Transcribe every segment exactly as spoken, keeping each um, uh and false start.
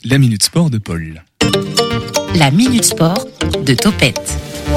La Minute Sport de Paul. La Minute Sport de Topette.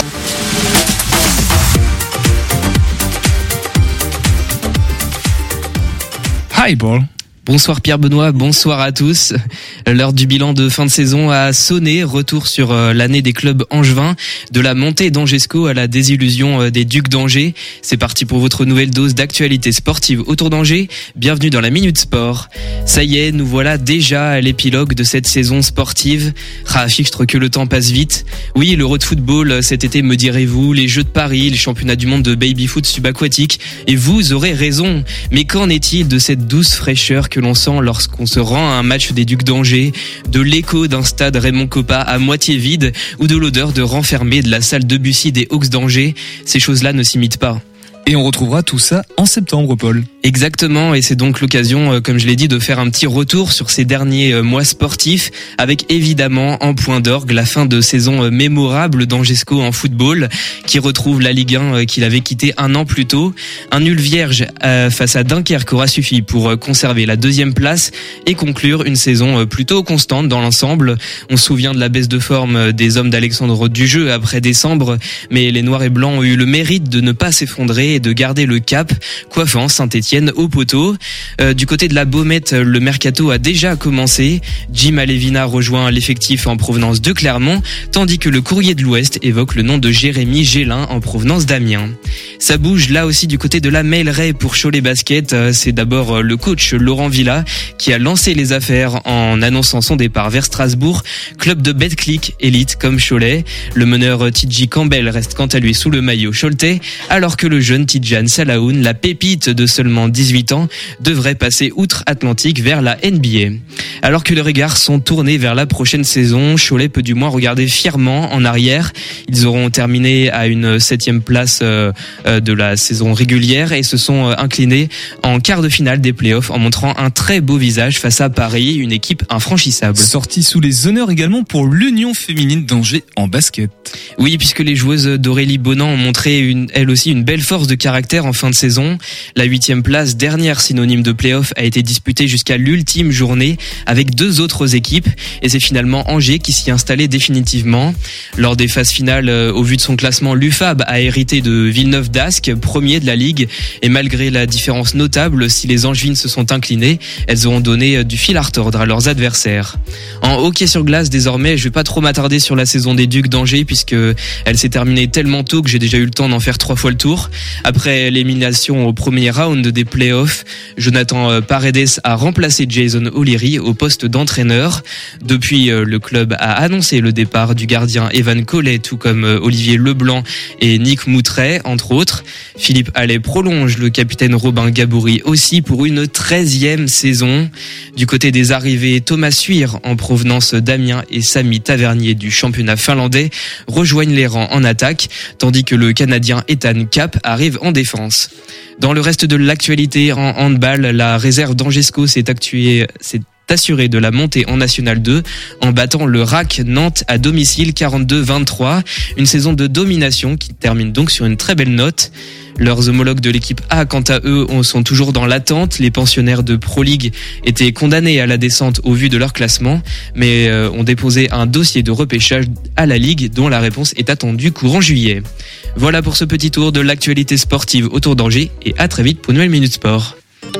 Hi Paul. Bonsoir Pierre-Benoît, bonsoir à tous. L'heure du bilan de fin de saison a sonné. Retour sur l'année des clubs angevins, de la montée d'Angesco à la désillusion des Ducs d'Angers. C'est parti pour votre nouvelle dose d'actualité sportive autour d'Angers. Bienvenue dans la Minute Sport. Ça y est, nous voilà déjà à l'épilogue de cette saison sportive. Ah, fichtre que le temps passe vite. Oui, l'Euro de football cet été, me direz-vous, les Jeux de Paris, les championnats du monde de baby-foot subaquatique. Et vous aurez raison. Mais qu'en est-il de cette douce fraîcheur que l'on sent lorsqu'on se rend à un match des Ducs d'Angers, de l'écho d'un stade Raymond Kopa à moitié vide ou de l'odeur de renfermé de la salle Debussy des Hawks d'Angers? Ces choses-là ne s'imitent pas. Et on retrouvera tout ça en septembre, Paul. Exactement, et c'est donc l'occasion, comme je l'ai dit, de faire un petit retour sur ces derniers mois sportifs, avec évidemment en point d'orgue la fin de saison mémorable d'Angesco en football, qui retrouve la Ligue un qu'il avait quitté un an plus tôt. Un nul vierge face à Dunkerque aura suffi pour conserver la deuxième place et conclure une saison plutôt constante dans l'ensemble. On se souvient de la baisse de forme des hommes d'Alexandre Dujeu après décembre, mais les Noirs et Blancs ont eu le mérite de ne pas s'effondrer et de garder le cap, coiffant Saint-Étienne au poteau. Euh, du côté de la Baumette, le mercato a déjà commencé. Jim Alevina rejoint l'effectif en provenance de Clermont, tandis que le Courrier de l'Ouest évoque le nom de Jérémy Gélin en provenance d'Amiens. Ça bouge là aussi du côté de la mêlerie pour Cholet Basket. Euh, c'est d'abord le coach Laurent Villa qui a lancé les affaires en annonçant son départ vers Strasbourg, club de Betclic élite comme Cholet. Le meneur Tidji Campbell reste quant à lui sous le maillot choletais, alors que le jeune Tidjane Salahoun, la pépite de seulement dix-huit ans, devrait passer outre-Atlantique vers la N B A. Alors que les regards sont tournés vers la prochaine saison, Cholet peut du moins regarder fièrement en arrière. Ils auront terminé à une septième place euh, de la saison régulière et se sont inclinés en quart de finale des playoffs en montrant un très beau visage face à Paris, une équipe infranchissable. Sortie sous les honneurs également pour l'Union féminine d'Angers en basket. Oui, puisque les joueuses d'Aurélie Bonan ont montré une, elles aussi une belle force de caractère en fin de saison. La huitième place, dernière synonyme de play-off, a été disputée jusqu'à l'ultime journée avec deux autres équipes et c'est finalement Angers qui s'y est installé définitivement. Lors des phases finales, euh, au vu de son classement, l'U F A B a hérité de Villeneuve d'Ascq, premier de la Ligue, et malgré la différence notable, si les Angevines se sont inclinées, elles auront donné du fil à retordre à leurs adversaires. En hockey sur glace, désormais, je vais pas trop m'attarder sur la saison des Ducs d'Angers puisque elle s'est terminée tellement tôt que j'ai déjà eu le temps d'en faire trois fois le tour. Après l'élimination au premier round des playoffs, Jonathan Paredes a remplacé Jason O'Leary au poste d'entraîneur. Depuis, le club a annoncé le départ du gardien Evan Collet, tout comme Olivier Leblanc et Nick Moutret, entre autres. Philippe Allais prolonge le capitaine Robin Gabouri aussi pour une treizième saison. Du côté des arrivées, Thomas Suire, en provenance d'Amiens, et Sami Tavernier du championnat finlandais rejoignent les rangs en attaque, tandis que le Canadien Ethan Cap arrive en défense. Dans le reste de l'actualité en handball, la réserve d'Angesco s'est actuée, s'est assuré de la montée en National deux en battant le R A C Nantes à domicile quarante-deux vingt-trois. Une saison de domination qui termine donc sur une très belle note. Leurs homologues de l'équipe A, quant à eux, sont toujours dans l'attente. Les pensionnaires de Pro League étaient condamnés à la descente au vu de leur classement, mais euh, ont déposé un dossier de repêchage à la Ligue dont la réponse est attendue courant juillet. Voilà pour ce petit tour de l'actualité sportive autour d'Angers et à très vite pour une nouvelle Minute Sport.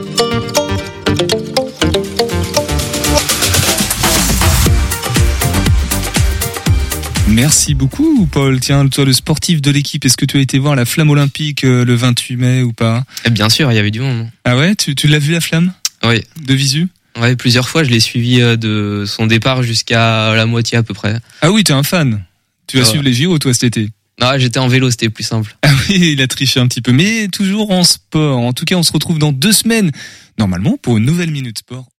Merci beaucoup, Paul. Tiens, toi, le sportif de l'équipe, est-ce que tu as été voir la flamme olympique euh, le vingt-huit mai ou pas? Bien sûr, il y avait du monde. Ah ouais, tu, tu l'as vu la flamme? Oui. De visu? Ouais, plusieurs fois, je l'ai suivi de son départ jusqu'à la moitié à peu près. Ah oui, t'es un fan. Tu vas ouais. suivre les J O, toi, cet été? Non, j'étais en vélo, c'était plus simple. Ah oui, il a triché un petit peu, mais toujours en sport. En tout cas, on se retrouve dans deux semaines, normalement, pour une nouvelle Minute Sport.